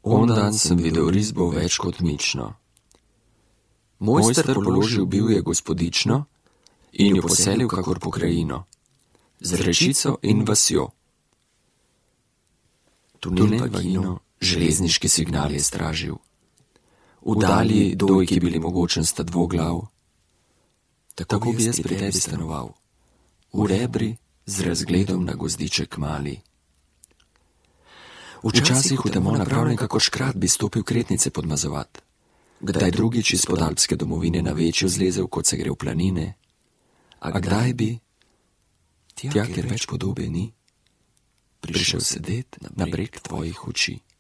Ondan sem videl risbo več kot mično. Mojster položil bil je gospodično in jo poselil kakor pokrajino, z rečico in vasjo. Tunel vagino železniški signal je stražil. V dalji dojki bili mogočen sta dvoglav. Tako bi jaz pri tebi stanoval, v rebri z razgledom na gozdiček mali. Včasih v temo napravljen kakor škrat bi stopil kretnice podmazovat, kdaj drugič izpod alpske domovine na večjo zlezel, kot se gre v planine, a kdaj bi, tja, kjer več podobe ni, prišel sedet na breg tvojih oči.